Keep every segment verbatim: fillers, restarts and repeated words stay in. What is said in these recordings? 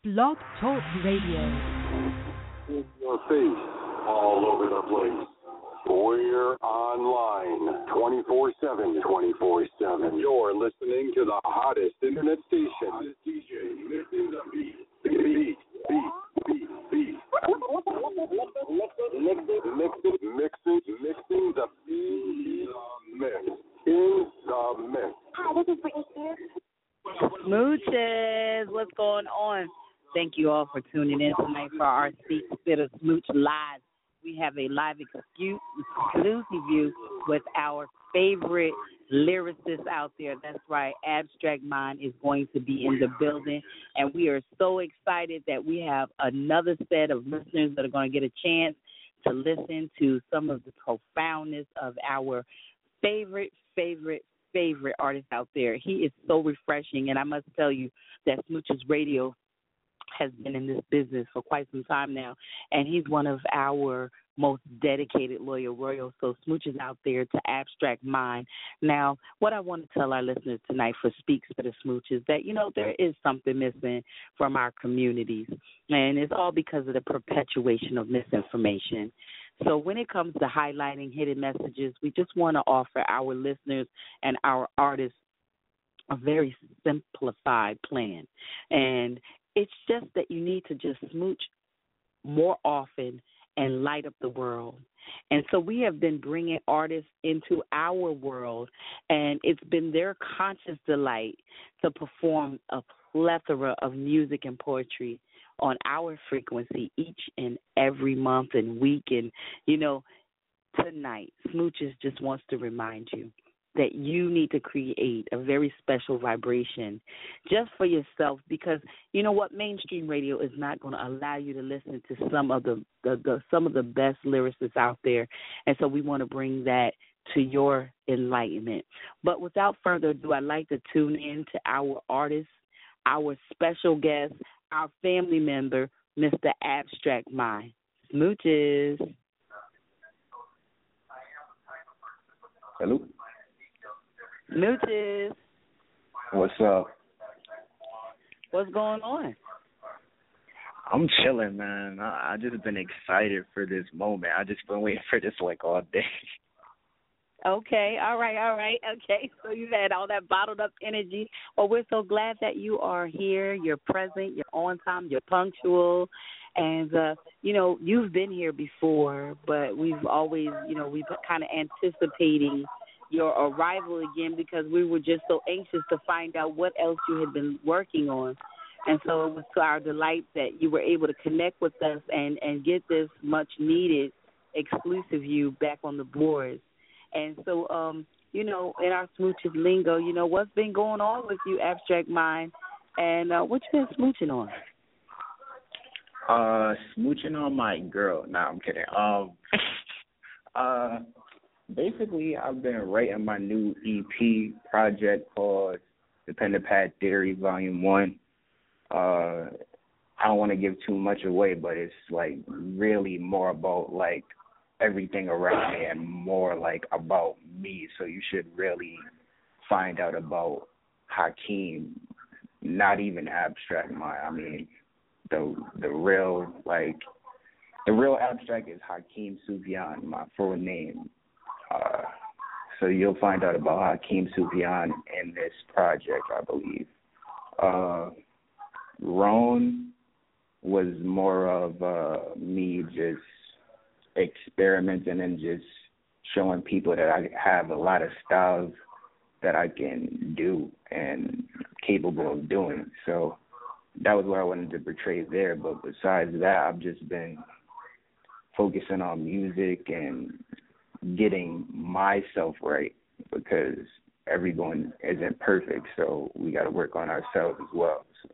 Blog Talk Radio. In your face, all over the place. We're online twenty-four seven, twenty-four seven. You're listening to the hottest internet station. D J mixing the beat. Beat, beat, beat, beat. Mixing, mixing, mixing, mixing the beat. In the mix. In the mix. Hi, this is Britney Spears. Smooches, what's going on? Thank you all for tuning in tonight for our Speak Spit or Smooch Live. We have a live excuse, exclusive view with our favorite lyricists out there. That's right, Abstract Mind is going to be in the building, and we are so excited that we have another set of listeners that are going to get a chance to listen to some of the profoundness of our favorite, favorite, favorite artist out there. He is so refreshing, and I must tell you that Smooches Radio has been in this business for quite some time now, and he's one of our most dedicated loyal royals. So Smooches out there to Abstract Mind. Now, what I want to tell our listeners tonight for Speaks for the Smooches that, you know, there is something missing from our communities, and it's all because of the perpetuation of misinformation. So when it comes to highlighting hidden messages, we just want to offer our listeners and our artists a very simplified plan. And it's just that you need to just smooch more often and light up the world. And so we have been bringing artists into our world, and it's been their conscious delight to perform a plethora of music and poetry on our frequency each and every month and week. And, you know, tonight, Smooches just wants to remind you that you need to create a very special vibration just for yourself, because you know what, mainstream radio is not going to allow you to listen to some of the, the, the some of the best lyricists out there, and so we want to bring that to your enlightenment. But without further ado, I'd like to tune in to our artist, our special guest, our family member, Mister Abstract Mind. Smooches. Hello. Smooches. What's up? What's going on? I'm chilling, man. I, I just been excited for this moment. I just been waiting for this like all day. Okay, all right, all right, okay. So you've had all that bottled up energy. Well, we're so glad that you are here. You're present. You're on time. You're punctual. And, uh, you know, you've been here before, but we've always, you know, we've kind of anticipating your arrival again because we were just so anxious to find out what else you had been working on. And so it was to our delight that you were able to connect with us and, and get this much-needed exclusive you back on the boards. And so, um, you know, in our Smooches lingo, you know, what's been going on with you, Abstract Mind, and uh, what you been smooching on? Uh, smooching on my girl. Nah, I'm kidding. Um, uh, basically, I've been writing my new E P project called Dependent Pad Theory Volume One. Uh, I don't want to give too much away, but it's like really more about like everything around me and more like about me. So you should really find out about Hakeem, not even Abstract Mind. I mean, the the real like the real Abstract is Hakeem Sufjan, my full name. Uh, so you'll find out about Hakeem Sufjan in this project, I believe. Uh, Roan was more of uh, me just experimenting and just showing people that I have a lot of styles that I can do and capable of doing. So that was what I wanted to portray there. But besides that, I've just been focusing on music and getting myself right because everyone isn't perfect. So we got to work on ourselves as well. So.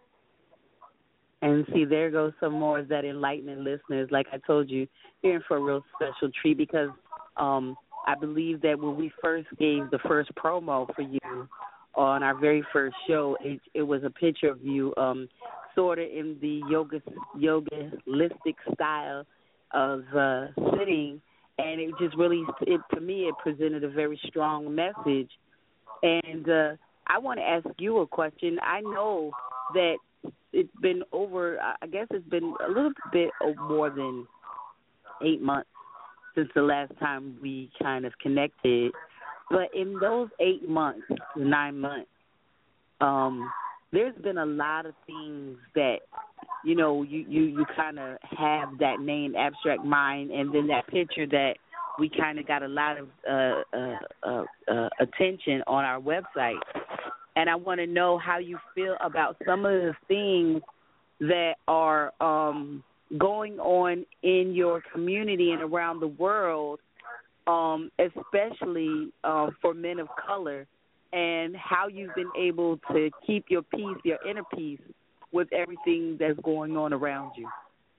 And see, there goes some more of that enlightenment, listeners. Like I told you, you're in for a real special treat because um, I believe that when we first gave the first promo for you on our very first show, it, it was a picture of you um, sort of in the yoga, yoga-listic style of uh, sitting, and it just really, it, to me, it presented a very strong message. And uh, I want to ask you a question. I know that it's been over. I guess it's been a little bit more than eight months since the last time we kind of connected. But in those eight months, nine months, um, there's been a lot of things that, you know, you, you, you kind of have that name, Abstract Mind, and then that picture that we kind of got a lot of uh, uh, uh, uh, attention on our website. And I want to know how you feel about some of the things that are um, going on in your community and around the world, um, especially uh, for men of color, and how you've been able to keep your peace, your inner peace, with everything that's going on around you.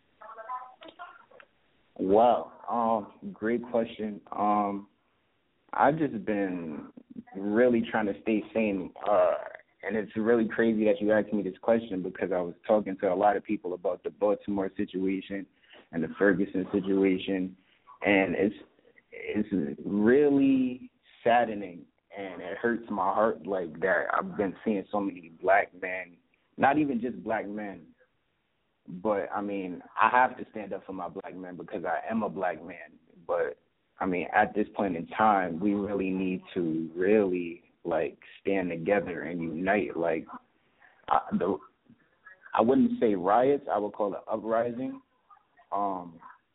Wow, um, great question. Um, I've just been really trying to stay sane, uh, and it's really crazy that you asked me this question because I was talking to a lot of people about the Baltimore situation and the Ferguson situation, and it's it's really saddening, and it hurts my heart like that. I've been seeing so many black men, not even just black men, but, I mean, I have to stand up for my black men because I am a black man. But, I mean, at this point in time, we really need to really, like, stand together and unite. Like, I, the, I wouldn't say riots. I would call it uprising. Um,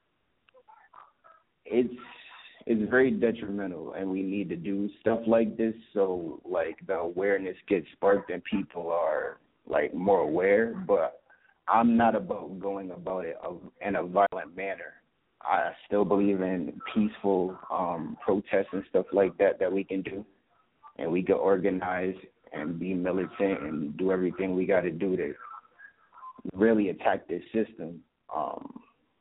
it's it's very detrimental, and we need to do stuff like this so, like, the awareness gets sparked and people are, like, more aware. But I'm not about going about it in a violent manner. I still believe in peaceful um, protests and stuff like that that we can do, and we can organize and be militant and do everything we got to do to really attack this system. Um,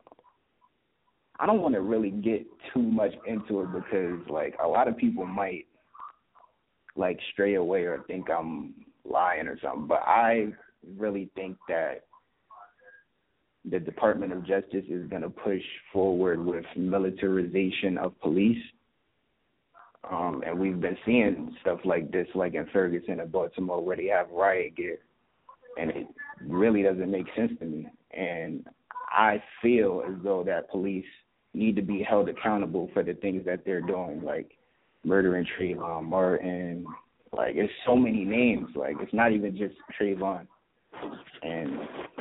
I don't want to really get too much into it because, like, a lot of people might, like, stray away or think I'm lying or something, but I really think that the Department of Justice is going to push forward with militarization of police. Um, and we've been seeing stuff like this, like in Ferguson and Baltimore, where they have riot gear. And it really doesn't make sense to me. And I feel as though that police need to be held accountable for the things that they're doing, like murdering Trayvon Martin. Like, it's so many names. Like, it's not even just Trayvon. And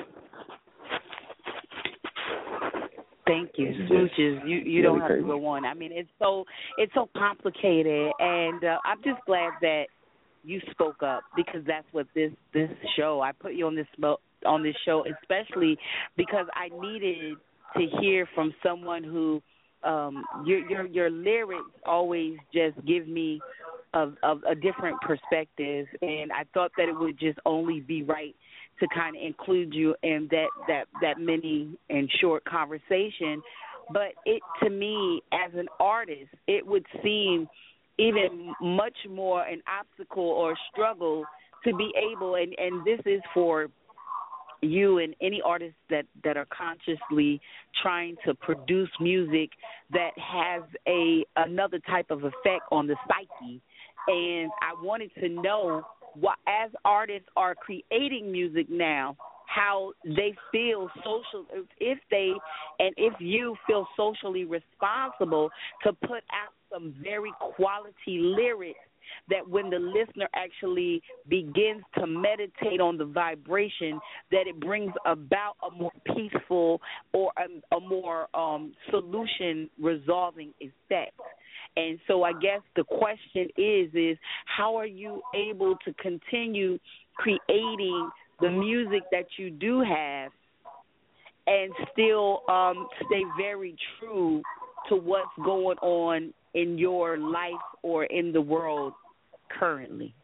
thank you, Smooches. You you really don't have crazy. to go on. I mean, it's so it's so complicated, and uh, I'm just glad that you spoke up because that's what this this show. I put you on this on this show, especially because I needed to hear from someone who um, your your your lyrics always just give me a, a, a different perspective, and I thought that it would just only be right to kind of include you in that, that, that mini and short conversation. But it, to me, as an artist, it would seem even much more an obstacle or struggle to be able, and, and this is for you and any artists that, that are consciously trying to produce music that has a another type of effect on the psyche. And I wanted to know, what, as artists are creating music now, how they feel social, if they and if you feel socially responsible to put out some very quality lyrics that when the listener actually begins to meditate on the vibration, that it brings about a more peaceful or a, a more um, solution-resolving effect. And so I guess the question is, is how are you able to continue creating the music that you do have and still um, stay very true to what's going on in your life or in the world currently?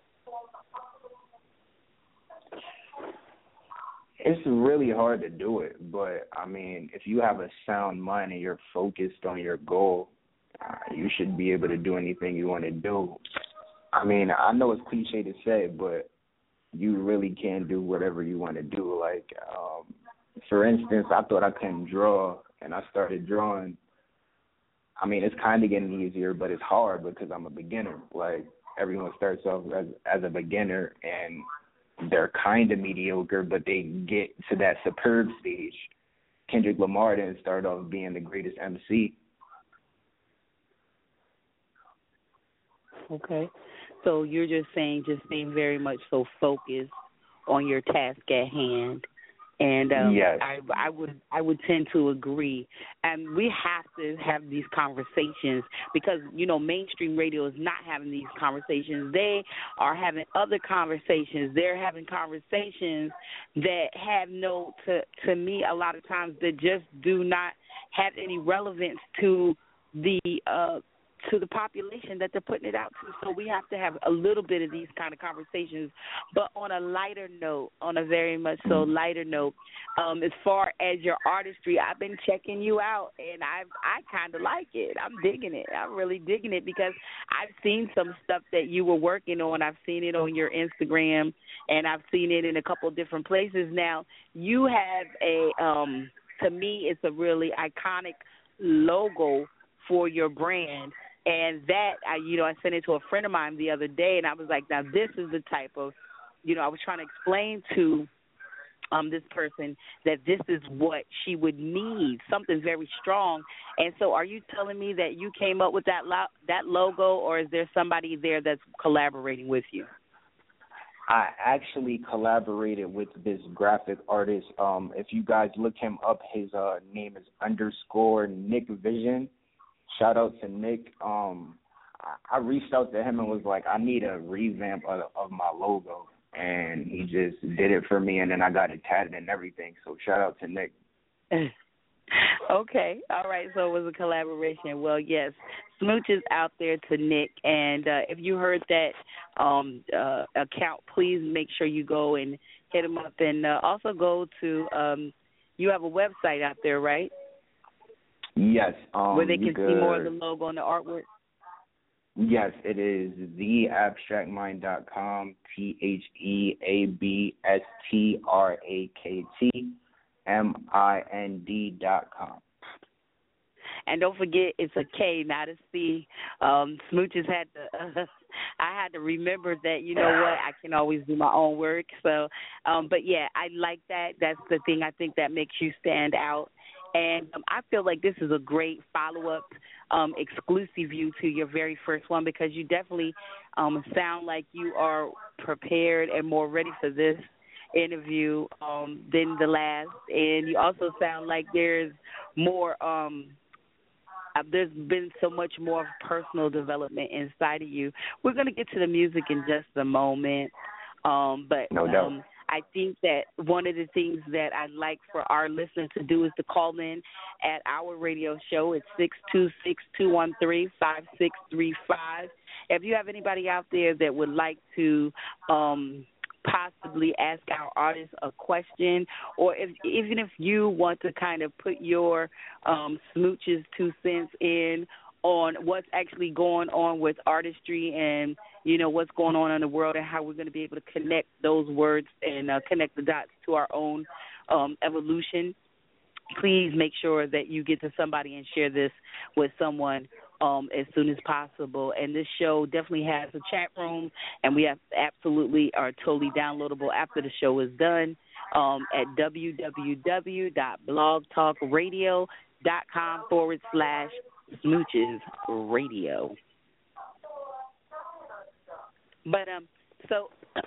It's really hard to do it, but, I mean, if you have a sound mind and you're focused on your goal, uh, you should be able to do anything you want to do. I mean, I know it's cliche to say, but you really can do whatever you want to do. Like, um, for instance, I thought I couldn't draw, and I started drawing. I mean, it's kind of getting easier, but it's hard because I'm a beginner. Like, everyone starts off as, as a beginner, and they're kind of mediocre, but they get to that superb stage. Kendrick Lamar didn't start off being the greatest M C. Okay. So you're just saying just being very much so focused on your task at hand. And um, yes. I, I would I would tend to agree. And we have to have these conversations because, you know, mainstream radio is not having these conversations. They are having other conversations. They're having conversations that have no, to, to me, a lot of times that just do not have any relevance to the uh, to the population that they're putting it out to. So we have to have a little bit of these kind of conversations. But on a lighter note, on a very much so lighter note, um, as far as your artistry, I've been checking you out, and I I kind of like it. I'm digging it. I'm really digging it because I've seen some stuff that you were working on. I've seen it on your Instagram, and I've seen it in a couple of different places. Now, you have a, um, to me, it's a really iconic logo for your brand. And that, I, you know, I sent it to a friend of mine the other day, and I was like, now this is the type of, you know, I was trying to explain to um, this person that this is what she would need, something very strong. And so are you telling me that you came up with that lo- that logo, or is there somebody there that's collaborating with you? I actually collaborated with this graphic artist. Um, if you guys look him up, his uh, name is underscore Nick Vision. Shout out to Nick. Um, I, I reached out to him and was like, I need a revamp of, of my logo. And he just did it for me, and then I got it tatted and everything. So shout out to Nick. Okay. All right. So it was a collaboration. Well, yes, smooches out there to Nick. And uh, if you heard that um, uh, account, please make sure you go and hit him up. And uh, also go to, um, you have a website out there, right? Yes. Um, Where they can could, see more of the logo and the artwork? Yes, it is the abstract mind dot com, T H E A B S T R A K T M I N D dot com. And don't forget, it's a K, not a C. Um, Smooches had to, uh, I had to remember that, you know what, I can always do my own work. So, um, but, yeah, I like that. That's the thing I think that makes you stand out. And um, I feel like this is a great follow-up um, exclusive view to your very first one because you definitely um, sound like you are prepared and more ready for this interview um, than the last. And you also sound like there's more um, uh, there's been so much more personal development inside of you. We're going to get to the music in just a moment. Um, but no doubt. Um, I think that one of the things that I'd like for our listeners to do is to call in at our radio show. It's six two six, two one three, five six three five. If you have anybody out there that would like to um, possibly ask our artists a question, or if, even if you want to kind of put your um, smooches two cents in on what's actually going on with artistry and, you know, what's going on in the world and how we're going to be able to connect those words and uh, connect the dots to our own um, evolution, please make sure that you get to somebody and share this with someone um, as soon as possible. And this show definitely has a chat room, and we have absolutely are totally downloadable after the show is done um, at www.blogtalkradio.com forward slash Smooches Radio. But um, so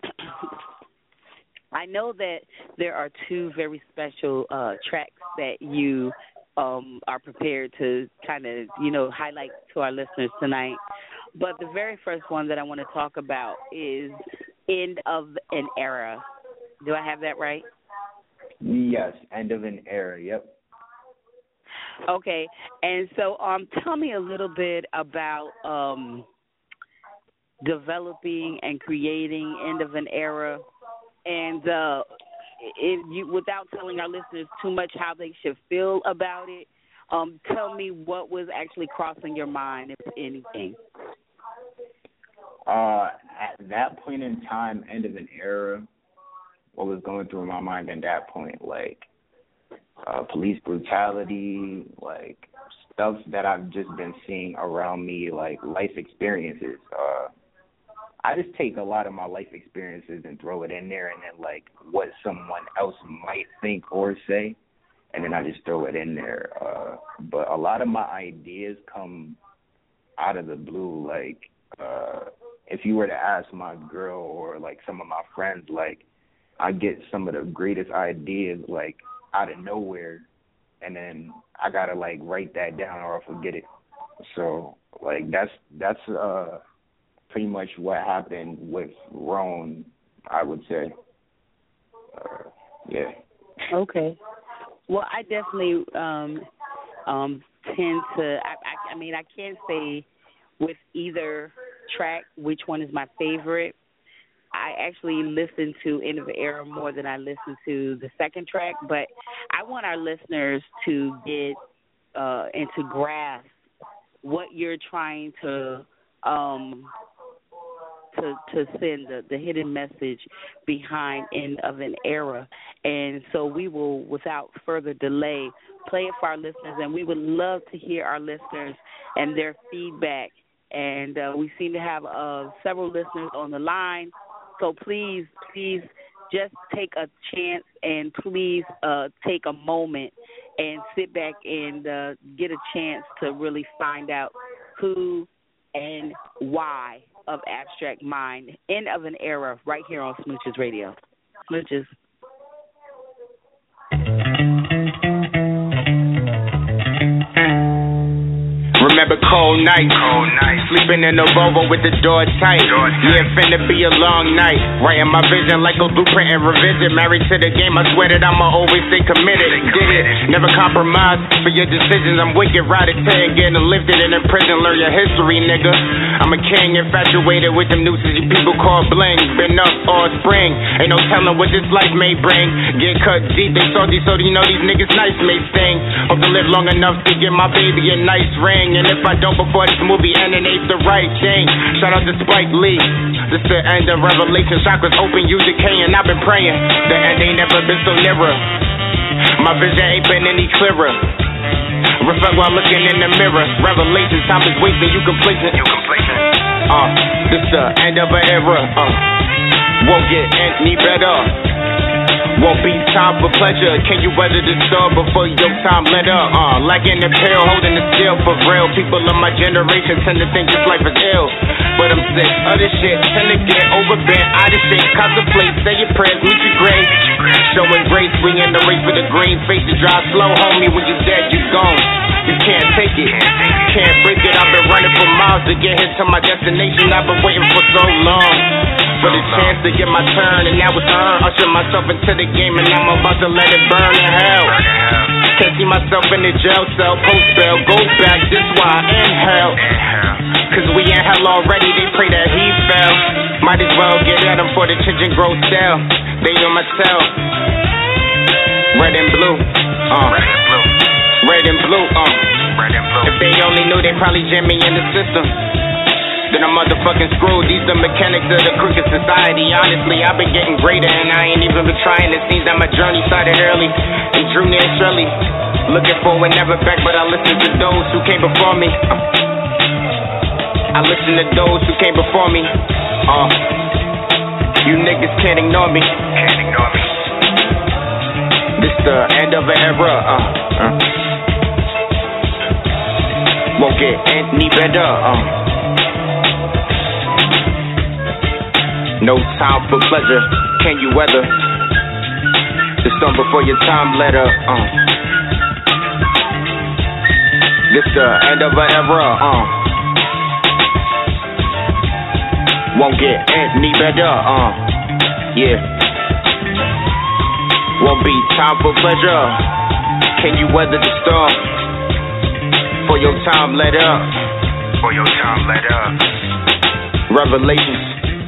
I know that there are two very special uh, tracks that you um, are prepared to kind of, you know, highlight to our listeners tonight. But the very first one that I want to talk about is End of an Era. Do I have that right? Yes, End of an Era, yep. Okay, and so um, tell me a little bit about um, developing and creating End of an Era, and uh, if you, without telling our listeners too much how they should feel about it, um, tell me what was actually crossing your mind, if anything. Uh, at that point in time, End of an Era, what was going through my mind at that point, like, Uh, police brutality, like stuff that I've just been seeing around me, like life experiences. Uh, I just take a lot of my life experiences and throw it in there, and then like what someone else might think or say, and then I just throw it in there. Uh, but a lot of my ideas come out of the blue. Like uh, if you were to ask my girl or like some of my friends, like I get some of the greatest ideas like out of nowhere, and then I gotta like write that down or I'll forget it. So like that's that's uh pretty much what happened with Roan, I would say. Uh, yeah. Okay. Well, I definitely um, um, tend to. I, I, I mean, I can't say with either track which one is my favorite. I actually listen to End of the Era more than I listen to the second track, but I want our listeners to get uh, and to grasp what you're trying to um, to to send the, the hidden message behind End of an Era. And so we will, without further delay, play it for our listeners, and we would love to hear our listeners and their feedback. And uh, we seem to have uh, several listeners on the line. So please, please just take a chance and please uh, take a moment and sit back and uh, get a chance to really find out who and why of Abstract Mind. End of an Era, right here on Smooches Radio. Smooches. Remember cold nights, cold night. Sleeping in the Volvo with the door tight. Door tight. Yeah, finna be a long night. Writing my vision like a blueprint and revisit. Married to the game, I swear that I'ma always stay committed. Stay committed. Did it, never compromise for your decisions. I'm wicked, ride a ten, getting lifted and in prison. Learn your history, nigga. I'm a king, infatuated with them nooses you people call bling. Been up all spring, ain't no telling what this life may bring. Get cut deep, they salty, so you know these niggas nice may sting. Hope to live long enough to get my baby a nice ring. And if I don't before this movie end, it ain't the right thing. Shout out to Spike Lee. This the end of Revelation. Chakras open, you decaying. I've been praying. The end ain't never been so nearer. My vision ain't been any clearer. Reflect while looking in the mirror. Revelation, time is wasting. You complacent. You complacent. Uh, this the end of an era. Uh, won't get any better. Won't be time for pleasure. Can you weather the storm before your time let up? Uh, lacking the pill, holding the skill for real. People of my generation tend to think this life is ill, but I'm sick of this shit. Tend to get overbent, out of shape. Contemplate, say your prayers, meet your grave. Showing grace, we in the race for the green. Face to drive slow, homie. When you dead, you gone. You can't take it, can't break it. I've been running for miles to get here to my destination. I've been waiting for so long for the chance to get my turn, and now it's earned. Usher myself into the game, and I'm about to let it burn in hell. Can't see myself in the jail cell, post bail, go back. This why I inhale. Cause we in hell already. They pray that he fell. Might as well get at him for the children grow stale. They on my cell. Red and blue. Uh. Red and blue. Red and blue. Uh. Red and blue. If they only knew, they probably jam me in the system. Then I'm motherfucking screwed. These the mechanics of the crooked society. Honestly, I've been getting greater, and I ain't even been trying. It seems that my journey started early and drew near surely. Looking forward, never back, but I listen to those who came before me. Uh, I listen to those who came before me. Uh, you niggas can't ignore me. Can't ignore me. This the end of an era. Uh, uh. Won't get any better. Uh. No time for pleasure. Can you weather the storm before your time let up? Uh. This the end of an era. Uh. Won't get any better. Uh. Yeah. Won't be time for pleasure. Can you weather the storm for your time let up? For your time let up. Revelations.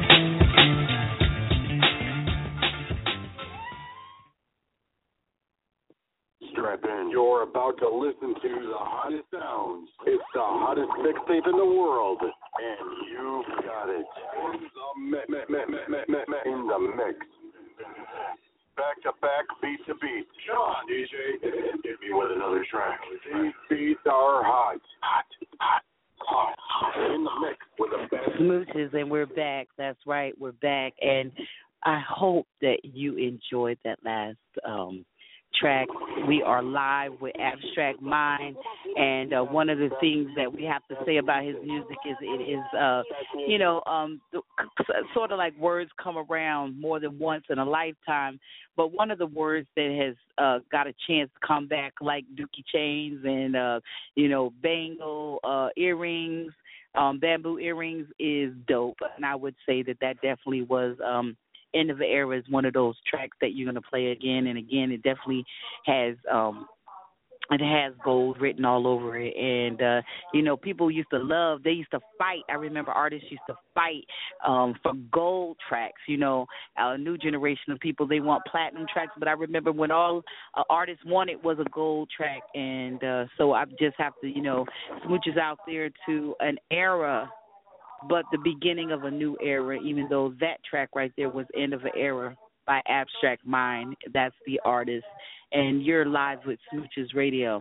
You're about to listen to the hottest sounds. It's the hottest mixtape in the world, and you've got it. In the, me- me- me- me- me- me- me- in the mix. Back to back, beat to beat. Come on, D J. Hit me with another track. These beats are hot. Hot, hot, hot. In the mix with Smooches, and we're back. That's right, we're back. And I hope that you enjoyed that last um, track. We are live with Abstract Mind, and uh, one of the things that we have to say about his music is it is, uh, you know, um, sort of like words come around more than once in a lifetime. But one of the words that has uh, got a chance to come back, like Dookie Chains and, uh, you know, bangle uh, earrings, um, bamboo earrings, is dope. And I would say that that definitely was um, End of the Era is one of those tracks that you're going to play again and again. It definitely has um, it has gold written all over it. And, uh, you know, people used to love, they used to fight. I remember artists used to fight um, for gold tracks. You know, a new generation of people, they want platinum tracks. But I remember when all uh, artists wanted was a gold track. And uh, so I just have to, you know, smooches out there to an era, but the beginning of a new era, even though that track right there was End of an Era by Abstract Mind. That's the artist. And you're live with Smooches Radio.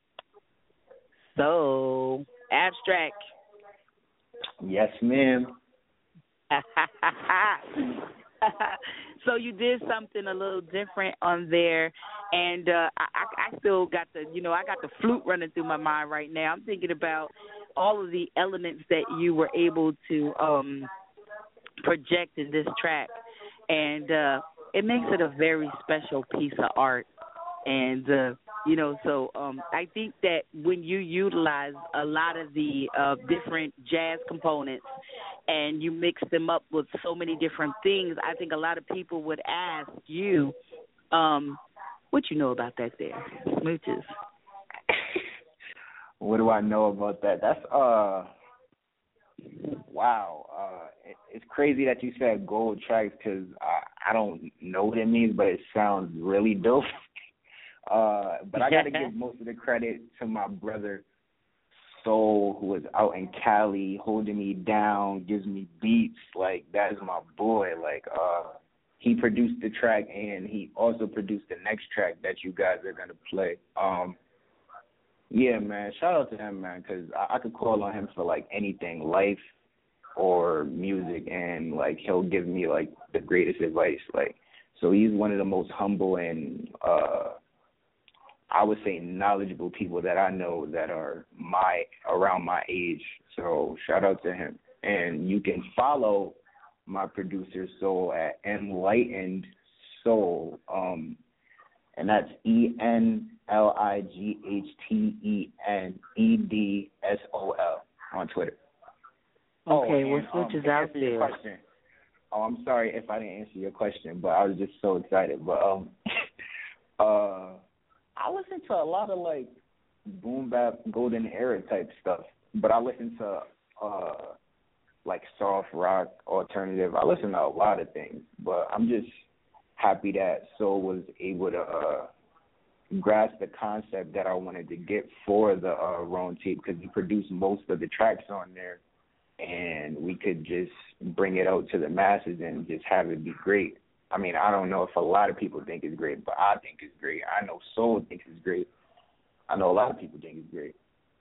So, Abstract. Yes, ma'am. So you did something a little different on there, and uh, I, I still got the, you know, I got the flute running through my mind right now. I'm thinking about all of the elements that you were able to um, project in this track, and uh, it makes it a very special piece of art. And, uh, you know, so um, I think that when you utilize a lot of the uh, different jazz components and you mix them up with so many different things, I think a lot of people would ask you, um, what you know about that there, Smooches? What do I know about that? That's, uh, wow. Uh, it, it's crazy that you said gold tracks because I, I don't know what it means, but it sounds really dope. Uh, but I got to give most of the credit to my brother Soul, who is out in Cali holding me down, gives me beats. Like, that is my boy. Like, uh, he produced the track, and he also produced the next track that you guys are going to play. Um, yeah, man, shout out to him, man, because I, I could call on him for, like, anything, life or music, and, like, he'll give me, like, the greatest advice. Like, so he's one of the most humble and, uh, I would say, knowledgeable people that I know that are my around my age. So shout out to him. And you can follow my producer Soul at Enlightened Soul, um, and that's E N L I G H T E N E D S O L on Twitter. Okay, oh, well, Switch is out there. Question. Oh, I'm sorry if I didn't answer your question, but I was just so excited. But um, uh. I listen to a lot of, like, boom bap, golden era type stuff, but I listen to, uh, like, soft rock, alternative. I listen to a lot of things, but I'm just happy that Soul was able to uh, grasp the concept that I wanted to get for the uh, Roan tape, because he produced most of the tracks on there, and we could just bring it out to the masses and just have it be great. I mean, I don't know if a lot of people think it's great, but I think it's great. I know Soul thinks it's great. I know a lot of people think it's great.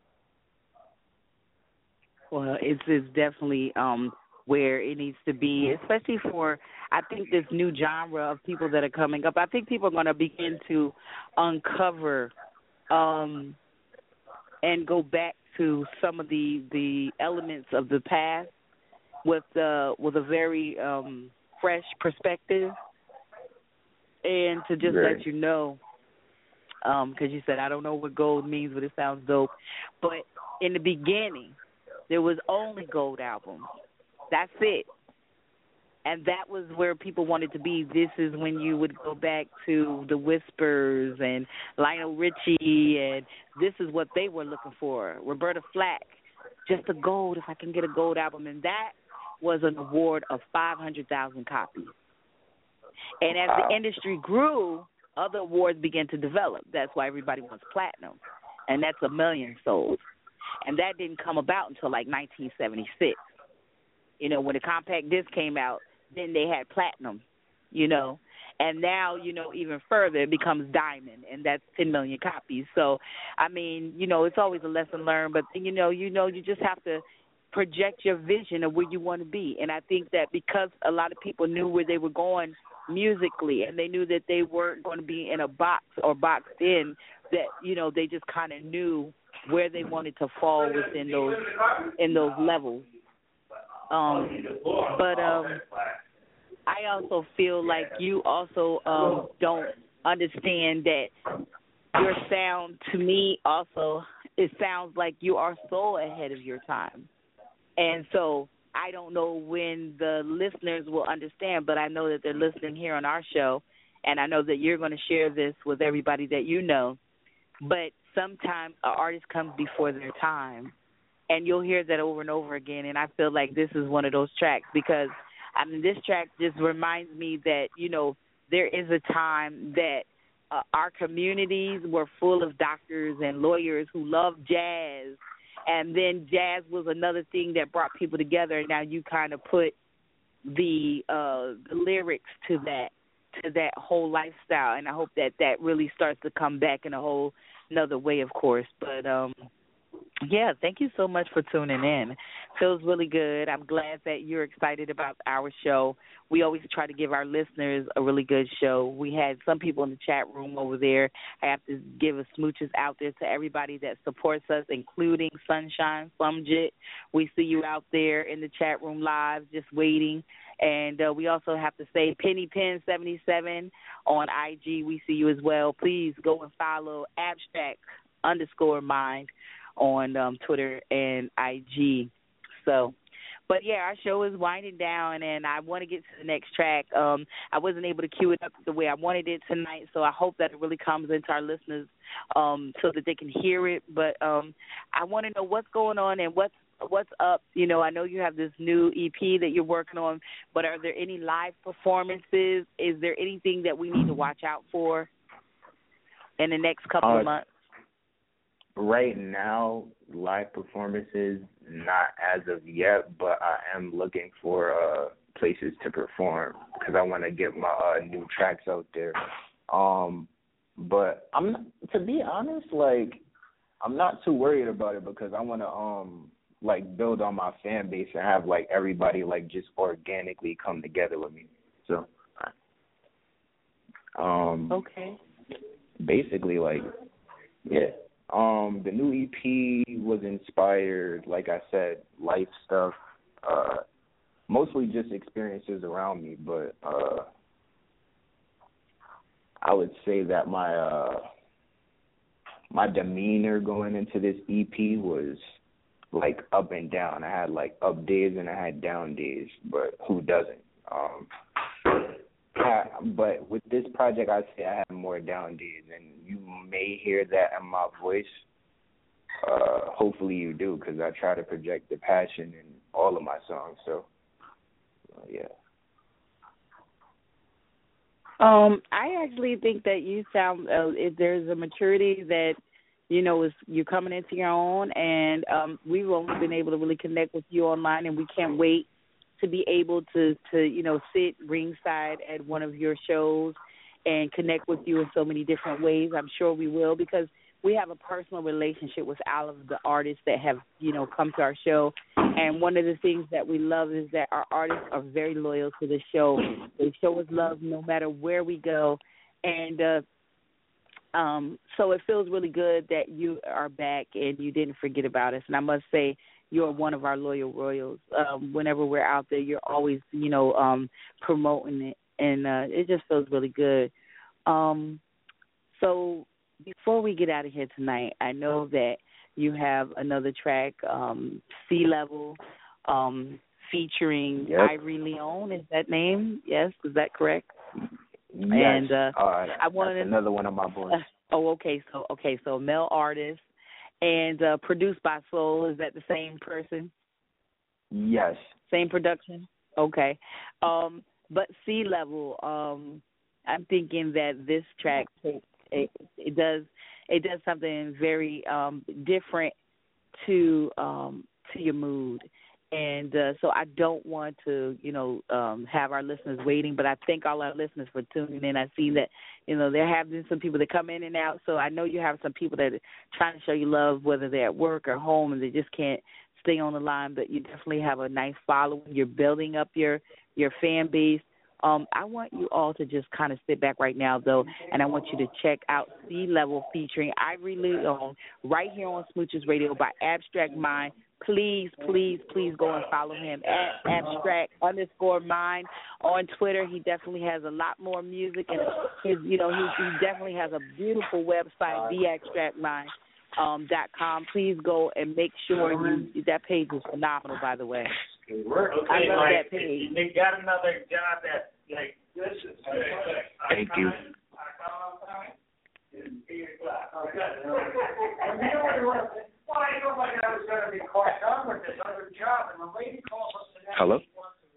Well, it's, it's definitely um, where it needs to be, especially for, I think, this new genre of people that are coming up. I think people are going to begin to uncover um, and go back to some of the, the elements of the past with, uh, with a very um, – fresh perspective, and to just Great. let you know, because um, you said, I don't know what gold means, but it sounds dope. But in the beginning, there was only gold albums. That's it. And that was where people wanted to be. This is when you would go back to the Whispers and Lionel Richie, and this is what they were looking for. Roberta Flack, just a gold, if I can get a gold album. And that was an award of five hundred thousand copies. And as Wow. the industry grew, other awards began to develop. That's why everybody wants platinum. And that's a million sold. And that didn't come about until like nineteen seventy-six. You know, when the compact disc came out, then they had platinum, you know. And now, you know, even further, it becomes diamond, and that's ten million copies. So, I mean, you know, it's always a lesson learned. But, you know, you know, you just have to project your vision of where you want to be. And I think that because a lot of people knew where they were going musically, and they knew that they weren't going to be in a box or boxed in, that, you know, they just kind of knew where they wanted to fall within those in those levels. Um, but um, I also feel like you also um, don't understand that your sound, to me, also, it sounds like you are so ahead of your time. And so I don't know when the listeners will understand, but I know that they're listening here on our show, and I know that you're going to share this with everybody that you know. But sometimes an artist comes before their time, and you'll hear that over and over again, and I feel like this is one of those tracks because, I mean, this track just reminds me that, you know, there is a time that uh, our communities were full of doctors and lawyers who loved jazz, and then jazz was another thing that brought people together. Now you kind of put the, uh, the lyrics to that, to that whole lifestyle, and I hope that that really starts to come back in a whole another way, of course. But, um, yeah, thank you so much for tuning in. Feels really good. I'm glad that you're excited about our show. We always try to give our listeners a really good show. We had some people in the chat room over there. I have to give a smooches out there to everybody that supports us, including Sunshine Slumjit. We see you out there in the chat room live just waiting. And uh, we also have to say Penny Pen seventy-seven on I G. We see you as well. Please go and follow Abstract underscore Mind on um, Twitter and I G. So, but yeah, our show is winding down, and I want to get to the next track. Um, I wasn't able to cue it up the way I wanted it tonight, so I hope that it really comes into our listeners um, so that they can hear it. But um, I want to know what's going on and what's what's up. You know, I know you have this new E P that you're working on, but are there any live performances? Is there anything that we need to watch out for in the next couple uh, of months? Right now, live performances, not as of yet, but I am looking for uh, places to perform because I want to get my uh, new tracks out there. Um, but I'm not, to be honest, like, I'm not too worried about it because I want to, um, like, build on my fan base and have, like, everybody, like, just organically come together with me. So, um, okay. Basically, like, yeah. Um, the new E P was inspired, like I said, life stuff, uh, mostly just experiences around me, but uh, I would say that my uh, my demeanor going into this E P was like up and down. I had like up days and I had down days, but who doesn't? Um, I, but with this project, I'd say I have more down days, and you may hear that in my voice. Uh, hopefully you do, because I try to project the passion in all of my songs. So, uh, yeah. Um, I actually think that you sound uh, if there's a maturity that you know is you're coming into your own, and um, we've only been able to really connect with you online, and we can't wait to be able to, to, you know, sit ringside at one of your shows and connect with you in so many different ways. I'm sure we will, because we have a personal relationship with all of the artists that have, you know, come to our show. And one of the things that we love is that our artists are very loyal to the show. They show us love no matter where we go. And uh, um, so it feels really good that you are back and you didn't forget about us. And I must say, you're one of our loyal royals. Um, whenever we're out there, you're always, you know, um, promoting it, and uh, it just feels really good. Um, so before we get out of here tonight, I know that you have another track, um, Sea Level, um, featuring yep. Ivory Leon. Is that name? Yes, is that correct? Yes. And uh, uh, I wanted another one of my boys. Uh, oh, okay. So okay, so male artist. And uh, produced by Soul, is that the same person? Yes. Same production? Okay. Um, but Sea Level, um, I'm thinking that this track, it, it, it does it does something very um, different to um, to your mood. And uh, so I don't want to, you know, um, have our listeners waiting, but I thank all our listeners for tuning in. I see that, you know, there have been some people that come in and out, so I know you have some people that are trying to show you love, whether they're at work or home, and they just can't stay on the line, but you definitely have a nice following. You're building up your, your fan base. Um, I want you all to just kind of sit back right now, though, and I want you to check out C-Level featuring Ivory Leon right here on Smooches Radio by Abstract Mind. Please, please, please go and follow him at abstract underscore mind on Twitter. He definitely has a lot more music, and his, you know, he, he definitely has a beautiful website, the abstract mind dot com. Please go and make sure you, that page is phenomenal, by the way. Okay, I love like, that page. They got another job that, like, this is. Thank you. Hello?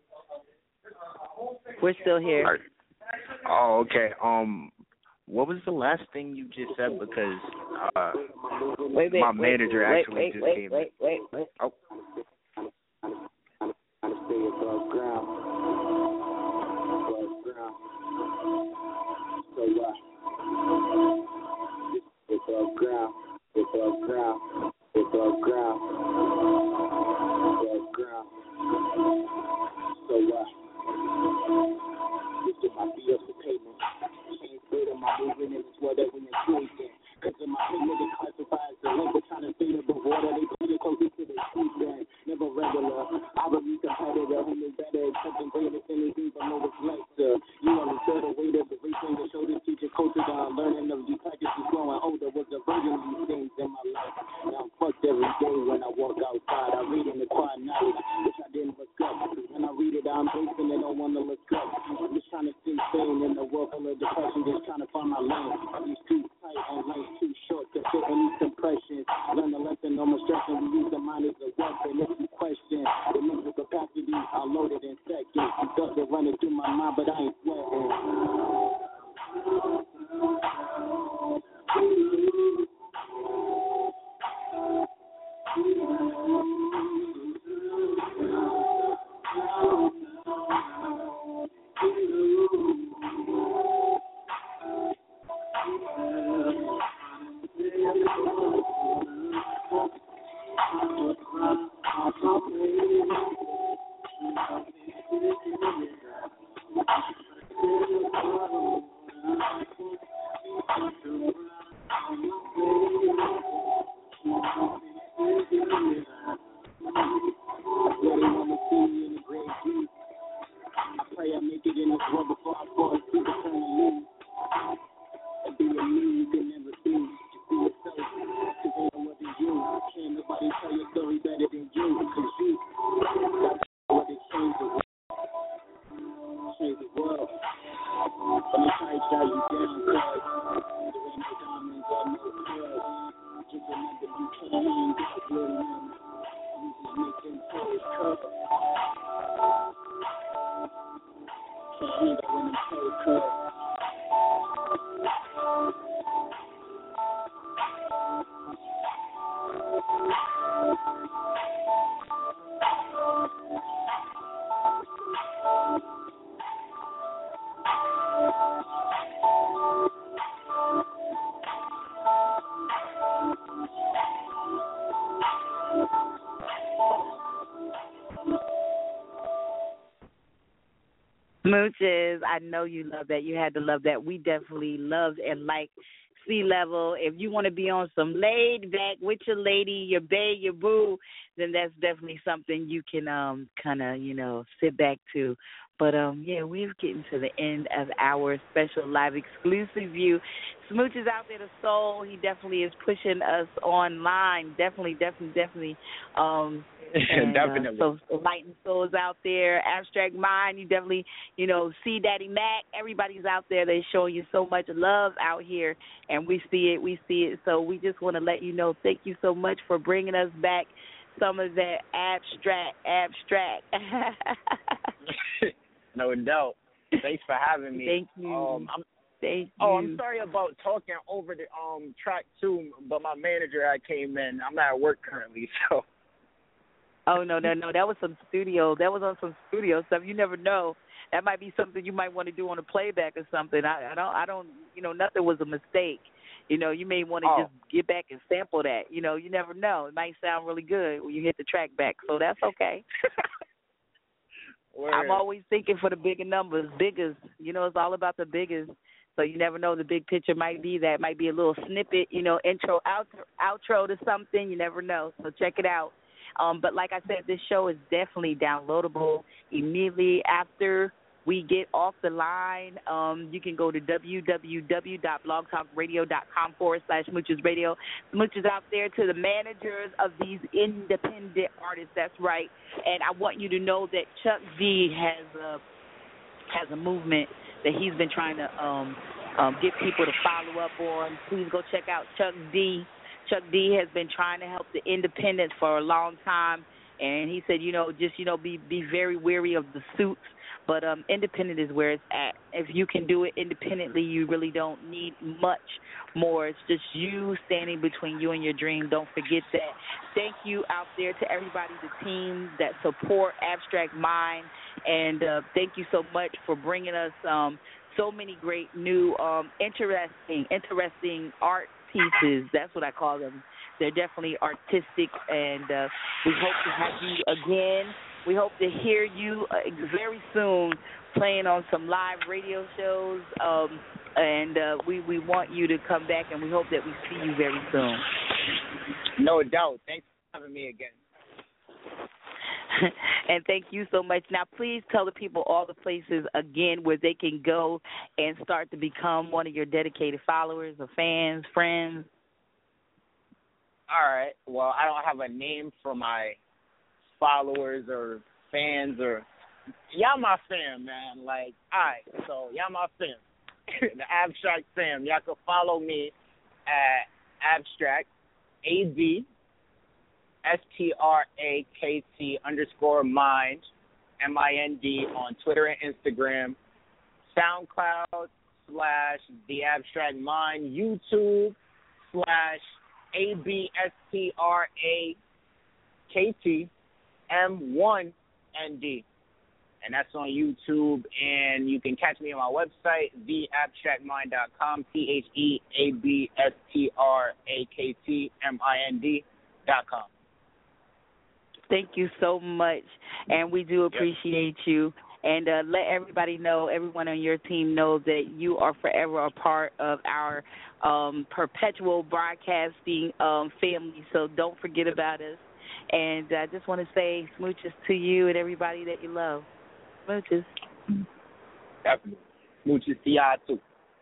We're still here. Right. Oh, okay. Um, what was the last thing you just said? Because uh, wait, wait, my wait, manager wait, actually wait, just wait, came wait, in. wait, wait. Oh. So what? It's above ground. It's above ground. It's above ground. It's above ground. So what? This is my B S payment. Change good on my movement and it's what that we engage in. Cause in my payment they classify as the link. Trying to stay above water. They put it closer to the street band. Never regular. I would be competitor. Who knew better? Something greater than anything but know what's lesser. You understood the weight of the race on your shoulders. Teach your culture down. Learning of these practices growing older. Was a version of these things in my life. Now I'm fucked every day when I walk outside. I read in the quiet knowledge, which I didn't look up. When I read it, I'm basing it on one to look up. I'm just trying to stay sane in the world full of depression. Just trying to find my lane. These too tight and lines too short to fit any compression. Learn the lesson, no more stressing. We use the mind as a weapon. If you question the mental capacity, I load it in seconds. You thoughts are running through my mind, but I ain't sweating. Smooches, I know you love that. You had to love that. We definitely loved and liked C-Level. If you want to be on some laid back with your lady, your bae, your boo, then that's definitely something you can um kind of, you know, sit back to. But, um, yeah, we're getting to the end of our special live exclusive view. Smooch is out there to soul. He definitely is pushing us online. Definitely, definitely, definitely. Um, and, definitely. Uh, so Enlightened Souls out there. Abstract Mind, you definitely, you know, see Daddy Mac. Everybody's out there. They're showing you so much love out here, and we see it. We see it. So we just want to let you know, thank you so much for bringing us back some of that abstract, abstract. No doubt. Thanks for having me. Thank you. Um, I'm, Thank you. Oh, I'm sorry about talking over the um track too, but my manager I came in. I'm at work currently, so. Oh no, no, no. That was some studio. That was on some studio stuff. You never know. That might be something you might want to do on a playback or something. I, I don't. I don't. You know, nothing was a mistake. You know, you may want to Oh. just get back and sample that. You know, you never know. It might sound really good when you hit the track back. So that's okay. Word. I'm always thinking for the bigger numbers, biggest. You know, it's all about the biggest. So you never know. The big picture might be that. Might be a little snippet. You know, intro, outro, outro to something. You never know. So check it out. Um, but like I said, this show is definitely downloadable immediately after we get off the line. Um, you can go to www.blogtalkradio.com forward slash Smooches Radio. Smooches out there to the managers of these independent artists. That's right. And I want you to know that Chuck D has a, has a movement that he's been trying to um, um, get people to follow up on. Please go check out Chuck D. Chuck D has been trying to help the independents for a long time, and he said, you know, just, you know, be be very wary of the suits, but um, independent is where it's at. If you can do it independently, you really don't need much more. It's just you standing between you and your dream. Don't forget that. Thank you out there to everybody, the team that support Abstract Mind, and uh, thank you so much for bringing us um, so many great new, um, interesting, interesting art pieces. That's what I call them. They're definitely artistic, and uh, we hope to have you again. We hope to hear you uh, very soon playing on some live radio shows, um, and uh, we, we want you to come back, and we hope that we see you very soon. No doubt. Thanks for having me again. And thank you so much. Now, please tell the people all the places, again, where they can go and start to become one of your dedicated followers or fans, friends. All right. Well, I don't have a name for my followers or fans or y'all my fam, man. Like, all right, so y'all my fam. The Abstract fam. Y'all can follow me at Abstract, A B S T R A K T underscore mind, M I N D, on Twitter and Instagram, SoundCloud slash The Abstract Mind, YouTube slash A B S T R A K T M one N D. And that's on YouTube, and you can catch me on my website, the abstract mind dot com, T H E A B S T R A K T M I N D dot com. Thank you so much, and we do appreciate yep. you. And uh, let everybody know, everyone on your team know that you are forever a part of our um, perpetual broadcasting um, family, so don't forget about us. And I just want to say smooches to you and everybody that you love. Smooches. Definitely. Smooches to y'all, too.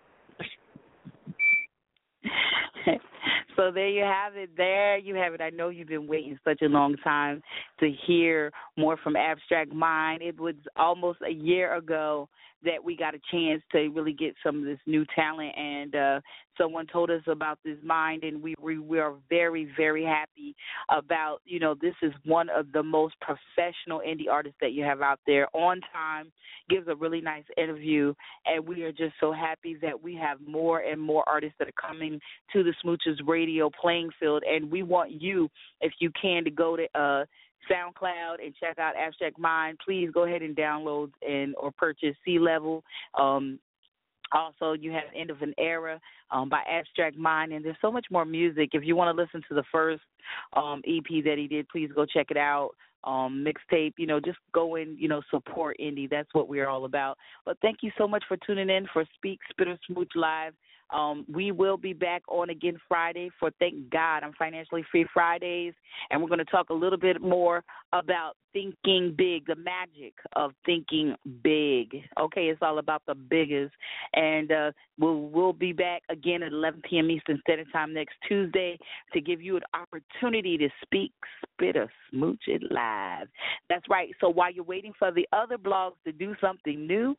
So there you have it. There you have it. I know you've been waiting such a long time to hear more from Abstract Mind. It was almost a year ago that we got a chance to really get some of this new talent, and uh, someone told us about this mind, and we, we we are very, very happy about, you know, this is one of the most professional indie artists that you have out there, on time, gives a really nice interview, and we are just so happy that we have more and more artists that are coming to the Smooches Radio playing field, and we want you, if you can, to go to uh, SoundCloud and check out Abstract Mind. Please go ahead and download and or purchase C-Level. Um, also, you have End of an Era um, by Abstract Mind, and there's so much more music. If you want to listen to the first um, E P that he did, please go check it out. Um, mixtape, you know, just go and, you know, support indie. That's what we're all about. But thank you so much for tuning in for Speak, Spit, or Smooch Live. Um, we will be back on again Friday for Thank God I'm Financially Free Fridays, and we're going to talk a little bit more about thinking big, the magic of thinking big. Okay, it's all about the biggest, and uh, we'll we'll be back again at eleven p.m. Eastern Standard Time next Tuesday to give you an opportunity to speak, spit, or smooch it live. That's right. So while you're waiting for the other blogs to do something new,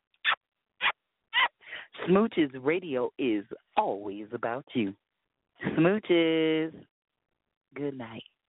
Smooches Radio is always about you. Smooches. Good night.